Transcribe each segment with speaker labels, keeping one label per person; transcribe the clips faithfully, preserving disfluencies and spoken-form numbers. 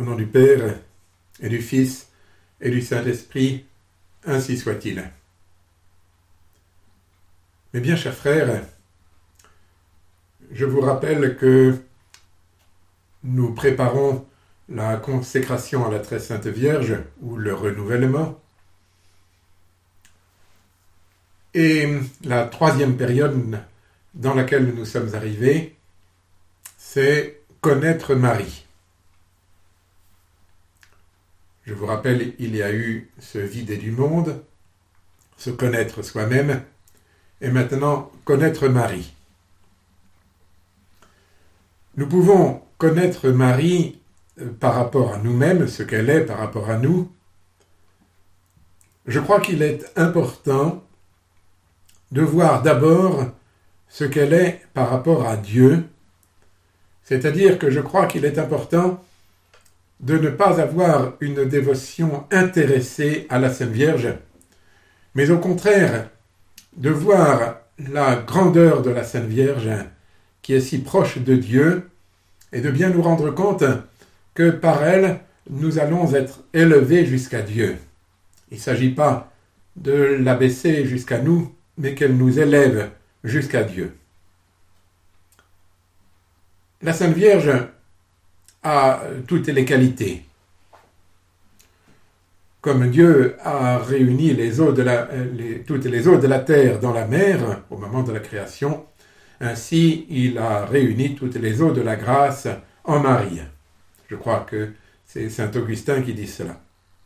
Speaker 1: Au nom du Père, et du Fils, et du Saint-Esprit, ainsi soit-il. Mes bien chers frères, je vous rappelle que nous préparons la consécration à la Très Sainte Vierge, ou le renouvellement. Et la troisième période dans laquelle nous sommes arrivés, c'est connaître Marie. Je vous rappelle, il y a eu se vider du monde, se connaître soi-même, et maintenant connaître Marie. Nous pouvons connaître Marie par rapport à nous-mêmes, ce qu'elle est par rapport à nous. Je crois qu'il est important de voir d'abord ce qu'elle est par rapport à Dieu, c'est-à-dire que je crois qu'il est important de ne pas avoir une dévotion intéressée à la Sainte Vierge, mais au contraire de voir la grandeur de la Sainte Vierge qui est si proche de Dieu et de bien nous rendre compte que par elle, nous allons être élevés jusqu'à Dieu. Il ne s'agit pas de l'abaisser jusqu'à nous, mais qu'elle nous élève jusqu'à Dieu. La Sainte Vierge a toutes les qualités. Comme Dieu a réuni les eaux de la, les, toutes les eaux de la terre dans la mer au moment de la création, ainsi il a réuni toutes les eaux de la grâce en Marie. Je crois que c'est saint Augustin qui dit cela.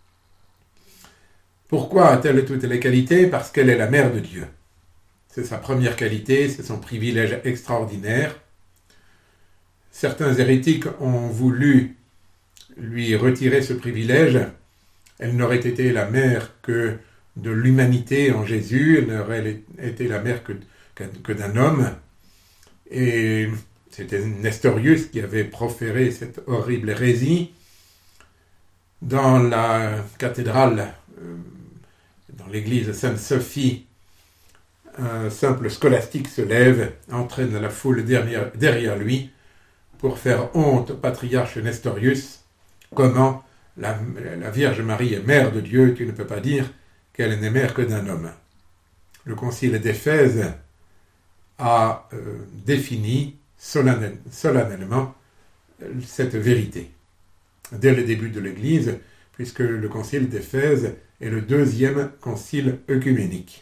Speaker 1: Pourquoi a-t-elle toutes les qualités ? Parce qu'elle est la mère de Dieu. C'est sa première qualité, c'est son privilège extraordinaire. Certains hérétiques ont voulu lui retirer ce privilège. Elle n'aurait été la mère que de l'humanité en Jésus, elle n'aurait été la mère que, que, que d'un homme. Et c'était Nestorius qui avait proféré cette horrible hérésie. Dans la cathédrale, euh, dans l'église Sainte-Sophie, un simple scolastique se lève, entraîne la foule derrière, derrière lui, pour faire honte au patriarche Nestorius. Comment la, la Vierge Marie est mère de Dieu, tu ne peux pas dire qu'elle n'est mère que d'un homme. Le concile d'Éphèse a euh, défini solennel, solennellement cette vérité. Dès le début de l'Église, puisque le concile d'Éphèse est le deuxième concile œcuménique.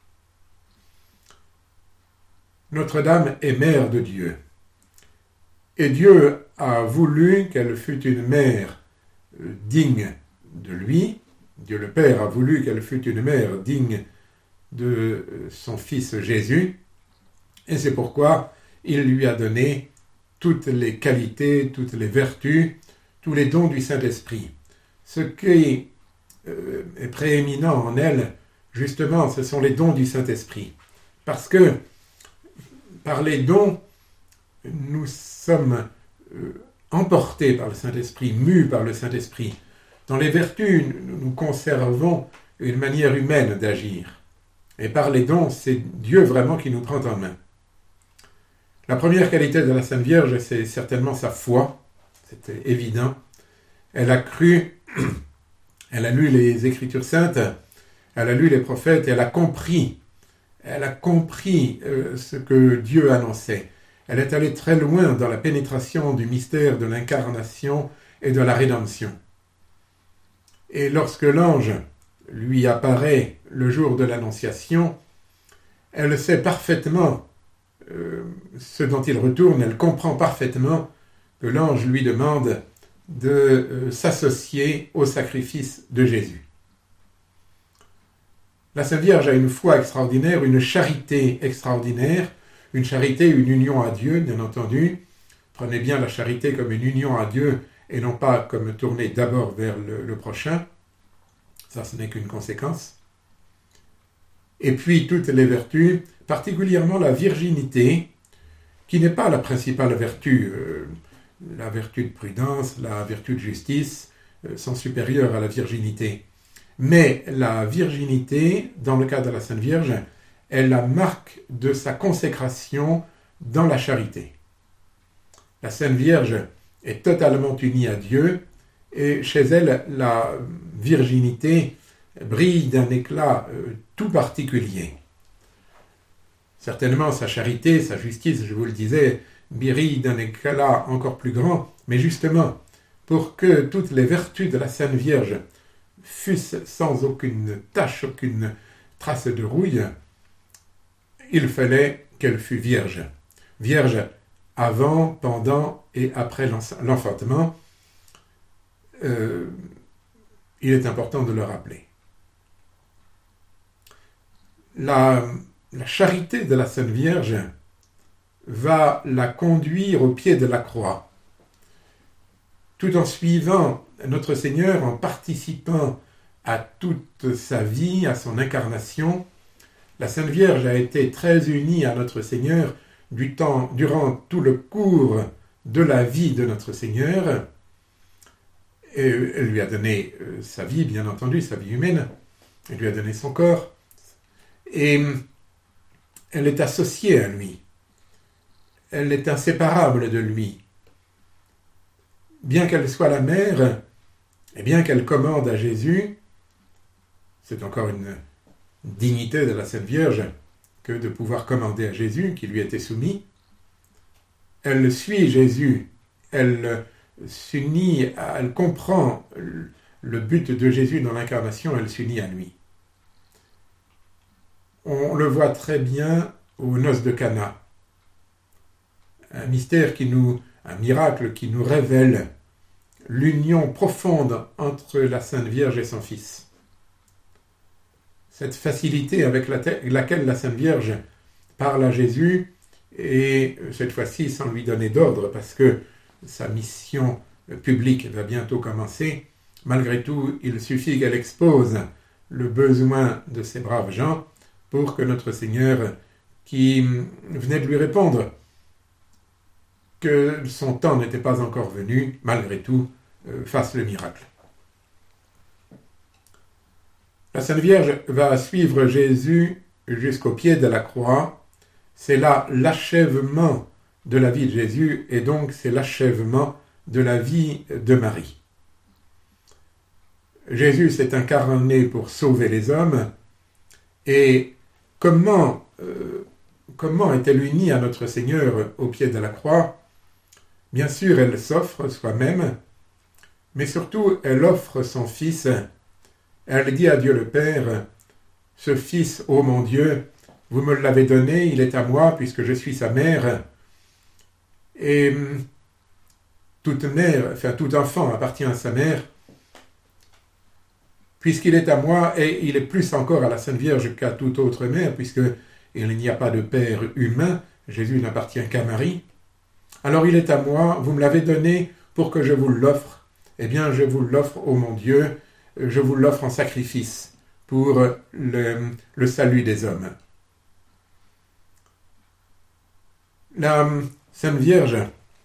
Speaker 1: Notre-Dame est mère de Dieu. Et Dieu a voulu qu'elle fût une mère digne de lui. Dieu le Père a voulu qu'elle fût une mère digne de son Fils Jésus. Et c'est pourquoi il lui a donné toutes les qualités, toutes les vertus, tous les dons du Saint-Esprit. Ce qui est prééminent en elle, justement, ce sont les dons du Saint-Esprit. Parce que par les dons, nous sommes euh, emportés par le Saint-Esprit, mus par le Saint-Esprit. Dans les vertus, nous conservons une manière humaine d'agir. Et par les dons, c'est Dieu vraiment qui nous prend en main. La première qualité de la Sainte Vierge, c'est certainement sa foi. C'était évident. Elle a cru, elle a lu les Écritures saintes, elle a lu les prophètes, elle a compris. Elle a compris euh, ce que Dieu annonçait. Elle est allée très loin dans la pénétration du mystère de l'incarnation et de la rédemption. Et lorsque l'ange lui apparaît le jour de l'Annonciation, elle sait parfaitement euh, ce dont il retourne, elle comprend parfaitement que l'ange lui demande de euh, s'associer au sacrifice de Jésus. La Sainte Vierge a une foi extraordinaire, une charité extraordinaire, une charité, une union à Dieu, bien entendu. Prenez bien la charité comme une union à Dieu et non pas comme tourner d'abord vers le, le prochain. Ça, ce n'est qu'une conséquence. Et puis, toutes les vertus, particulièrement la virginité, qui n'est pas la principale vertu. Euh, la vertu de prudence, la vertu de justice euh, sont supérieures à la virginité. Mais la virginité, dans le cas de la Sainte Vierge, est la marque de sa consécration dans la charité. La Sainte Vierge est totalement unie à Dieu et chez elle, la virginité brille d'un éclat euh, tout particulier. Certainement, sa charité, sa justice, je vous le disais, brille d'un éclat encore plus grand, mais justement, pour que toutes les vertus de la Sainte Vierge fussent sans aucune tache, aucune trace de rouille, il fallait qu'elle fût vierge. Vierge avant, pendant et après l'enfantement. Euh, il est important de le rappeler. La, la charité de la Sainte Vierge va la conduire au pied de la croix, tout en suivant notre Seigneur, en participant à toute sa vie, à son incarnation. La Sainte Vierge a été très unie à notre Seigneur du temps, durant tout le cours de la vie de notre Seigneur. Et elle lui a donné sa vie, bien entendu, sa vie humaine. Elle lui a donné son corps. Et elle est associée à lui. Elle est inséparable de lui. Bien qu'elle soit la mère, et bien qu'elle commande à Jésus, c'est encore une dignité de la Sainte Vierge que de pouvoir commander à Jésus, qui lui était soumis. Elle suit Jésus, elle s'unit, elle comprend le but de Jésus dans l'incarnation, elle s'unit à lui. On le voit très bien aux noces de Cana. Un mystère qui nous, un miracle qui nous révèle l'union profonde entre la Sainte Vierge et son Fils. Cette facilité avec laquelle la Sainte Vierge parle à Jésus, et cette fois-ci sans lui donner d'ordre, parce que sa mission publique va bientôt commencer, malgré tout, il suffit qu'elle expose le besoin de ces braves gens pour que notre Seigneur, qui venait de lui répondre que son temps n'était pas encore venu, malgré tout, euh, fasse le miracle. La Sainte Vierge va suivre Jésus jusqu'au pied de la croix. C'est là l'achèvement de la vie de Jésus, et donc c'est l'achèvement de la vie de Marie. Jésus s'est incarné pour sauver les hommes, et comment, euh, comment est-elle unie à notre Seigneur au pied de la croix? Bien sûr, elle s'offre soi-même, mais surtout, elle offre son Fils. Elle dit à Dieu le Père, « Ce Fils, ô mon Dieu, vous me l'avez donné, il est à moi, puisque je suis sa mère. » Et toute mère, enfin tout enfant appartient à sa mère, puisqu'il est à moi, et il est plus encore à la Sainte Vierge qu'à toute autre mère, puisqu'il n'y a pas de père humain, Jésus n'appartient qu'à Marie. Alors il est à moi, vous me l'avez donné pour que je vous l'offre. Eh bien, je vous l'offre, ô mon Dieu, je vous l'offre en sacrifice pour le, le salut des hommes. La Sainte Vierge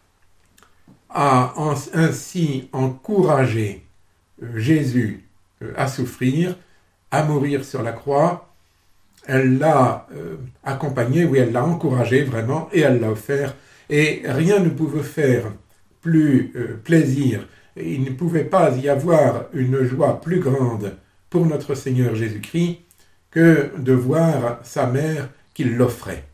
Speaker 1: a ainsi encouragé Jésus à souffrir, à mourir sur la croix. Elle l'a euh, accompagné, oui, elle l'a encouragé vraiment, et elle l'a offert. Et rien ne pouvait faire plus euh, plaisir. Il ne pouvait pas y avoir une joie plus grande pour notre Seigneur Jésus-Christ que de voir sa mère qui l'offrait.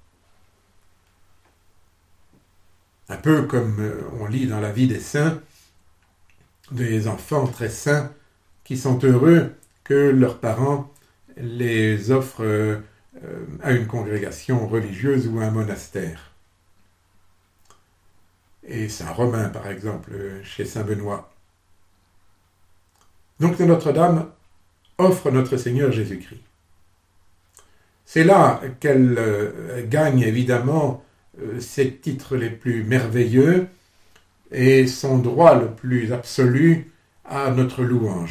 Speaker 1: Un peu comme on lit dans la vie des saints, des enfants très saints qui sont heureux que leurs parents les offrent euh, à une congrégation religieuse ou à un monastère. Et Saint Romain, par exemple, chez Saint Benoît. Donc Notre-Dame offre notre Seigneur Jésus-Christ. C'est là qu'elle euh, gagne évidemment euh, ses titres les plus merveilleux et son droit le plus absolu à notre louange.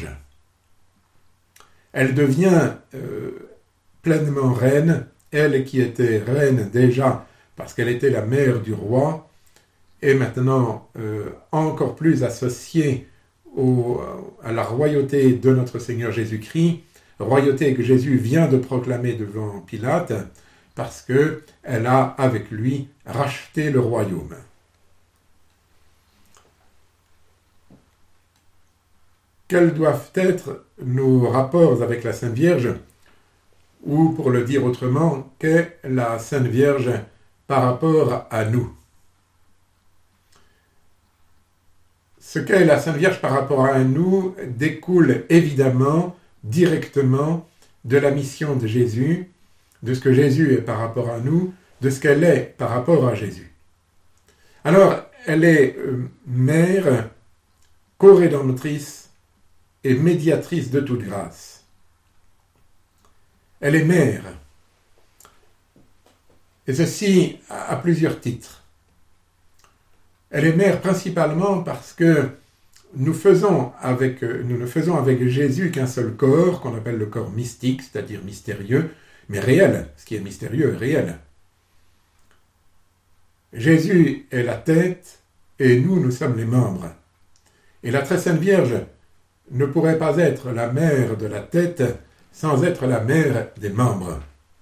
Speaker 1: Elle devient euh, pleinement reine, elle qui était reine déjà parce qu'elle était la mère du roi, et maintenant euh, encore plus associée au, à la royauté de notre Seigneur Jésus-Christ, royauté que Jésus vient de proclamer devant Pilate, parce qu'elle a avec lui racheté le royaume. quels doivent être nos rapports avec la Sainte Vierge, ou pour le dire autrement, qu'est la Sainte Vierge par rapport à nous. Ce qu'est la Sainte Vierge par rapport à nous découle évidemment, directement, de la mission de Jésus, de ce que Jésus est par rapport à nous, de ce qu'elle est par rapport à Jésus. Alors, elle est euh, mère, co-rédemptrice et médiatrice de toute grâce. Elle est mère. Et ceci à plusieurs titres. Elle est mère principalement parce que nous, faisons avec, nous ne faisons avec Jésus qu'un seul corps, qu'on appelle le corps mystique, c'est-à-dire mystérieux, mais réel. Ce qui est mystérieux est réel. Jésus est la tête et nous, nous sommes les membres. Et la très sainte Vierge ne pourrait pas être la mère de la tête sans être la mère des membres.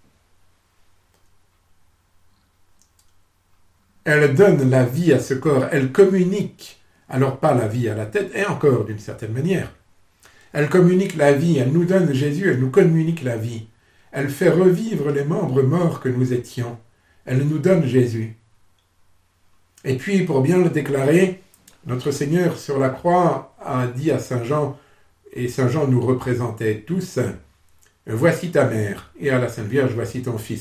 Speaker 1: Elle donne la vie à ce corps, elle communique, alors pas la vie à la tête, et encore d'une certaine manière. Elle communique la vie, elle nous donne Jésus, elle nous communique la vie. Elle fait revivre les membres morts que nous étions. Elle nous donne Jésus. Et puis, pour bien le déclarer, notre Seigneur sur la croix a dit à Saint Jean, et Saint Jean nous représentait tous, « Voici ta mère, et à la Sainte Vierge, voici ton fils. »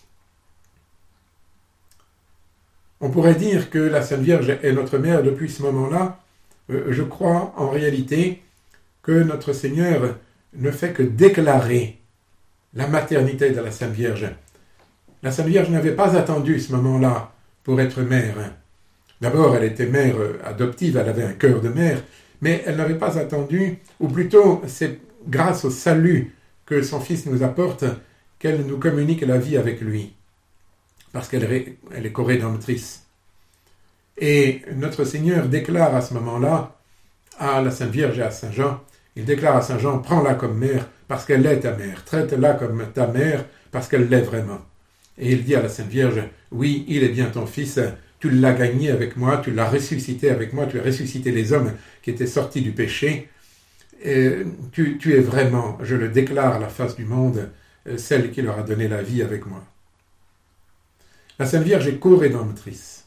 Speaker 1: On pourrait dire que la Sainte Vierge est notre mère depuis ce moment-là. Je crois en réalité que notre Seigneur ne fait que déclarer la maternité de la Sainte Vierge. La Sainte Vierge n'avait pas attendu ce moment-là pour être mère. D'abord, elle était mère adoptive, elle avait un cœur de mère, mais elle n'avait pas attendu, ou plutôt c'est grâce au salut que son Fils nous apporte qu'elle nous communique la vie avec lui. Parce qu'elle elle est co-rédemptrice. Et notre Seigneur déclare à ce moment-là à la Sainte Vierge et à Saint Jean, il déclare à Saint Jean, prends-la comme mère parce qu'elle est ta mère, traite-la comme ta mère parce qu'elle l'est vraiment. Et il dit à la Sainte Vierge, oui, il est bien ton fils, tu l'as gagné avec moi, tu l'as ressuscité avec moi, tu as ressuscité les hommes qui étaient sortis du péché, et tu, tu es vraiment, je le déclare à la face du monde, celle qui leur a donné la vie avec moi. La Sainte Vierge est co-rédemptrice.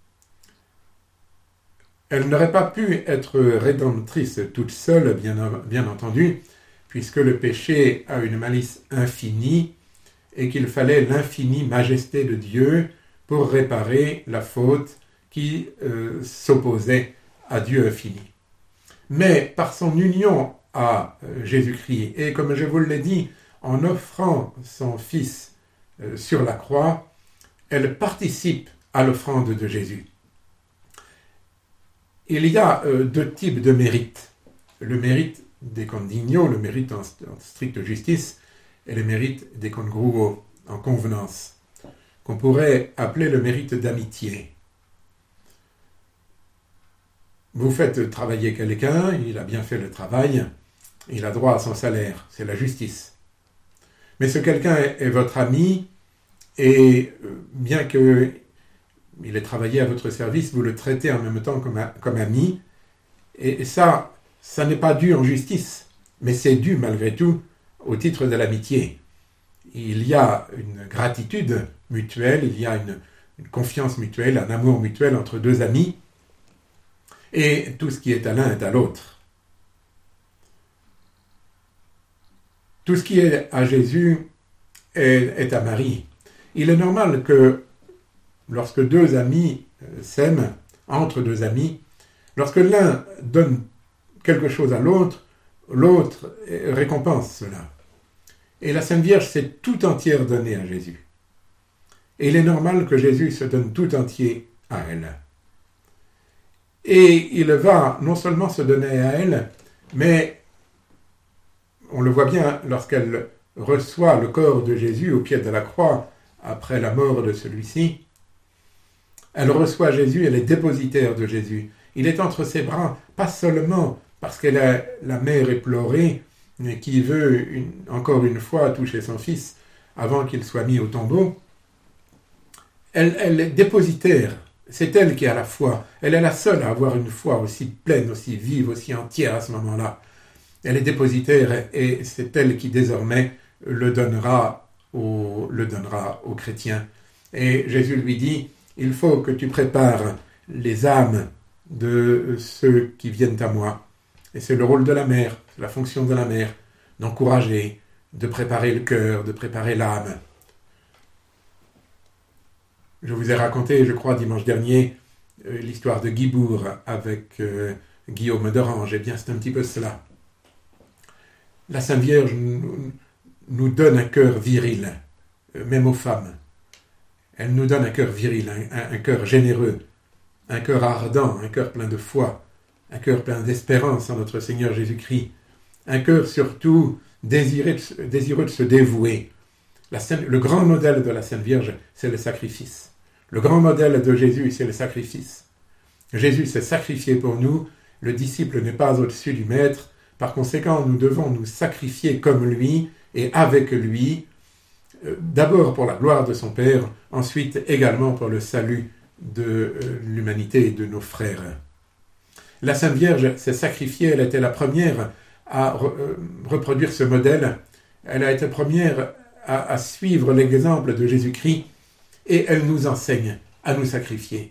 Speaker 1: Elle n'aurait pas pu être rédemptrice toute seule, bien, bien entendu, puisque le péché a une malice infinie et qu'il fallait l'infinie majesté de Dieu pour réparer la faute qui euh, s'opposait à Dieu infini. Mais par son union à euh, Jésus-Christ, et comme je vous l'ai dit, en offrant son Fils euh, sur la croix, elle participe à l'offrande de Jésus. Il y a euh, deux types de mérites. Le mérite des condigno, le mérite en, en stricte justice, et le mérite des congruo, en convenance, qu'on pourrait appeler le mérite d'amitié. Vous faites travailler quelqu'un, il a bien fait le travail, il a droit à son salaire, c'est la justice. Mais ce quelqu'un est, est votre ami, et bien qu'il ait travaillé à votre service, vous le traitez en même temps comme, comme ami. Et ça, ça n'est pas dû en justice, mais c'est dû malgré tout au titre de l'amitié. Il y a une gratitude mutuelle, il y a une, une confiance mutuelle, un amour mutuel entre deux amis, et tout ce qui est à l'un est à l'autre. Tout ce qui est à Jésus est, est à Marie. Il est normal que lorsque deux amis s'aiment, entre deux amis, lorsque l'un donne quelque chose à l'autre, l'autre récompense cela. Et la Sainte Vierge s'est tout entière donnée à Jésus. Et il est normal que Jésus se donne tout entier à elle. Et il va non seulement se donner à elle, mais on le voit bien lorsqu'elle reçoit le corps de Jésus au pied de la croix, après la mort de celui-ci, elle reçoit Jésus, elle est dépositaire de Jésus. Il est entre ses bras, pas seulement parce qu'elle est la mère éplorée, mais qui veut une, encore une fois toucher son fils avant qu'il soit mis au tombeau. Elle, elle est dépositaire C'est elle qui a la foi. Elle est la seule à avoir une foi aussi pleine, aussi vive, aussi entière à ce moment-là. Elle est dépositaire et c'est elle qui désormais le donnera aux, le donnera aux chrétiens. Et Jésus lui dit, il faut que tu prépares les âmes de ceux qui viennent à moi. Et c'est le rôle de la mère, c'est la fonction de la mère, d'encourager, de préparer le cœur, de préparer l'âme. Je vous ai raconté, je crois, dimanche dernier, euh, l'histoire de Guibourg avec euh, Guillaume d'Orange. Eh bien, c'est un petit peu cela. La Sainte Vierge nous, nous donne un cœur viril, euh, même aux femmes. Elle nous donne un cœur viril, un, un, un cœur généreux, un cœur ardent, un cœur plein de foi, un cœur plein d'espérance en notre Seigneur Jésus-Christ, un cœur surtout désiré de, désireux de se dévouer. La Sainte, le grand modèle de la Sainte Vierge, c'est le sacrifice. Le grand modèle de Jésus, c'est le sacrifice. Jésus s'est sacrifié pour nous, le disciple n'est pas au-dessus du maître, par conséquent, nous devons nous sacrifier comme lui et avec lui, euh, d'abord pour la gloire de son Père, ensuite également pour le salut de euh, l'humanité et de nos frères. La Sainte Vierge s'est sacrifiée, elle était la première à re- euh, reproduire ce modèle, elle a été première à, à suivre l'exemple de Jésus-Christ et elle nous enseigne à nous sacrifier.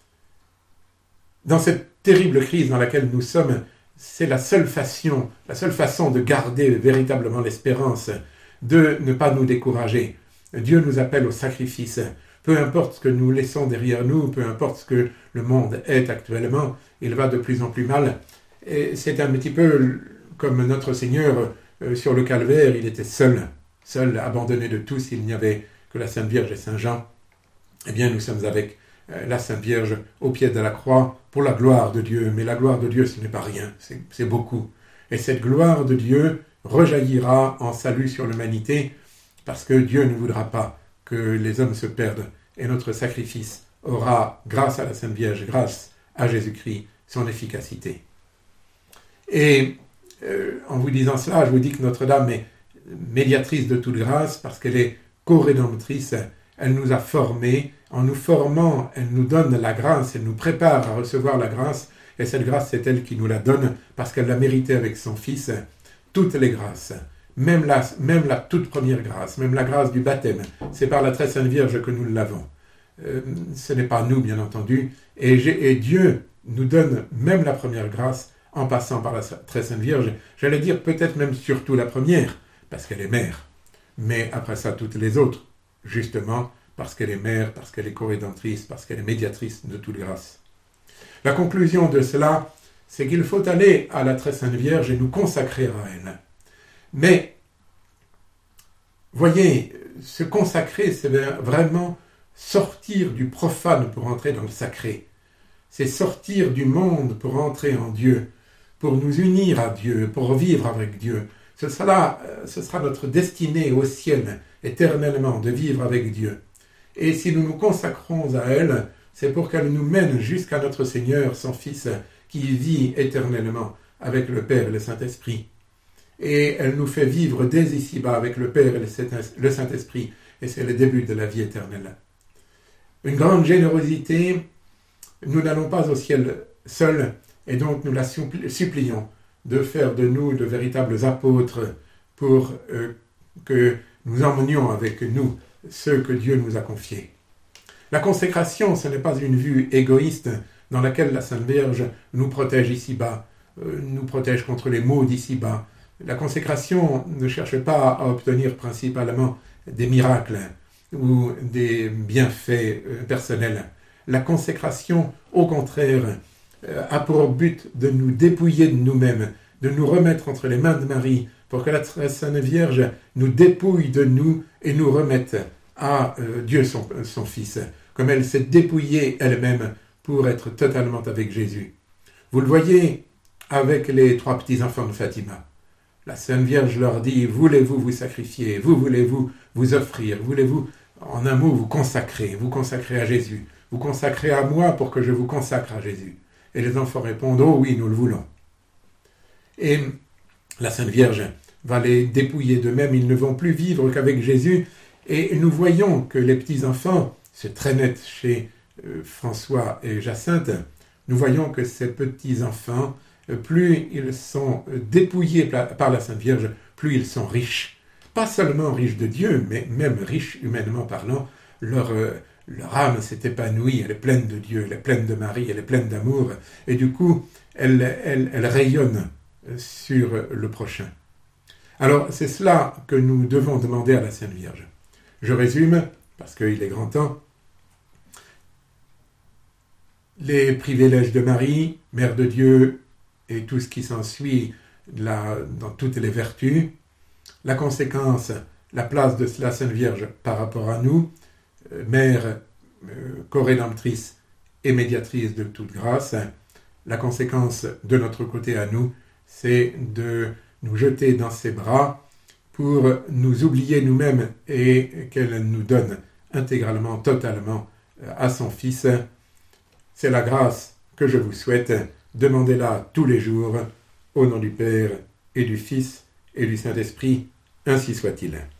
Speaker 1: Dans cette terrible crise dans laquelle nous sommes, c'est la seule façon, la seule façon de garder véritablement l'espérance, de ne pas nous décourager. Dieu nous appelle au sacrifice. Peu importe ce que nous laissons derrière nous, peu importe ce que le monde est actuellement, il va de plus en plus mal. Et c'est un petit peu comme notre Seigneur euh, sur le calvaire, il était seul, seul, abandonné de tous, il n'y avait que la Sainte Vierge et Saint Jean. Eh bien, nous sommes avec euh, la Sainte Vierge au pied de la croix pour la gloire de Dieu. Mais la gloire de Dieu, ce n'est pas rien, c'est, c'est beaucoup. Et cette gloire de Dieu rejaillira en salut sur l'humanité parce que Dieu ne voudra pas que les hommes se perdent. Et notre sacrifice aura, grâce à la Sainte Vierge, grâce à Jésus-Christ, son efficacité. Et euh, en vous disant cela, je vous dis que Notre-Dame est médiatrice de toute grâce parce qu'elle est co-rédemptrice. Elle nous a formés. En nous formant, elle nous donne la grâce, elle nous prépare à recevoir la grâce. Et cette grâce, c'est elle qui nous la donne parce qu'elle l'a méritée avec son Fils. Toutes les grâces, même la, même la toute première grâce, même la grâce du baptême, c'est par la très Sainte Vierge que nous l'avons. Euh, ce n'est pas nous, bien entendu. Et, et Dieu nous donne même la première grâce en passant par la très Sainte Vierge. J'allais dire peut-être même surtout la première, parce qu'elle est mère. Mais après ça, toutes les autres, justement, parce qu'elle est mère, parce qu'elle est co-rédemptrice, parce qu'elle est médiatrice de toute grâce. La conclusion de cela, c'est qu'il faut aller à la très Sainte Vierge et nous consacrer à elle. Mais, voyez, se consacrer, c'est vraiment sortir du profane pour entrer dans le sacré. C'est sortir du monde pour entrer en Dieu, pour nous unir à Dieu, pour vivre avec Dieu. Ce sera, ce sera notre destinée au ciel, éternellement, de vivre avec Dieu. Et si nous nous consacrons à elle, c'est pour qu'elle nous mène jusqu'à notre Seigneur, son Fils, qui vit éternellement avec le Père et le Saint-Esprit. Et elle nous fait vivre dès ici-bas avec le Père et le Saint-Esprit. Et c'est le début de la vie éternelle. Une grande générosité, nous n'allons pas au ciel seuls, et donc nous la supplions de faire de nous de véritables apôtres pour euh, que nous emmenions avec nous ceux que Dieu nous a confiés. La consécration, ce n'est pas une vue égoïste dans laquelle la Sainte Vierge nous protège ici-bas, euh, nous protège contre les maux d'ici-bas. La consécration ne cherche pas à obtenir principalement des miracles ou des bienfaits euh, personnels. La consécration, au contraire, euh, a pour but de nous dépouiller de nous-mêmes, de nous remettre entre les mains de Marie, pour que la très Sainte Vierge nous dépouille de nous et nous remette à euh, Dieu son, son Fils, comme elle s'est dépouillée elle-même pour être totalement avec Jésus. Vous le voyez avec les trois petits-enfants de Fatima. La Sainte Vierge leur dit, voulez-vous vous sacrifier, vous voulez-vous vous offrir, voulez-vous, en un mot, vous consacrer, vous consacrer à Jésus, vous consacrer à moi pour que je vous consacre à Jésus. Et les enfants répondent, oh oui, nous le voulons. Et la Sainte Vierge va les dépouiller d'eux-mêmes, ils ne vont plus vivre qu'avec Jésus. Et nous voyons que les petits-enfants, c'est très net chez euh, François et Jacinthe, nous voyons que ces petits-enfants, euh, plus ils sont dépouillés par la Sainte Vierge, plus ils sont riches. Pas seulement riches de Dieu, mais même riches humainement parlant. Leur, euh, leur âme s'est épanouie, elle est pleine de Dieu, elle est pleine de Marie, elle est pleine d'amour, et du coup, elle, elle, elle rayonne sur le prochain. Alors, c'est cela que nous devons demander à la Sainte Vierge. Je résume, parce qu'il est grand temps. Les privilèges de Marie, Mère de Dieu, et tout ce qui s'ensuit dans toutes les vertus. La conséquence, la place de la Sainte Vierge par rapport à nous, euh, Mère euh, co-rédemptrice et médiatrice de toute grâce. La conséquence de notre côté à nous, c'est de nous jeter dans ses bras pour nous oublier nous-mêmes et qu'elle nous donne intégralement, totalement à son Fils. C'est la grâce que je vous souhaite. Demandez-la tous les jours, au nom du Père et du Fils et du Saint-Esprit, ainsi soit-il.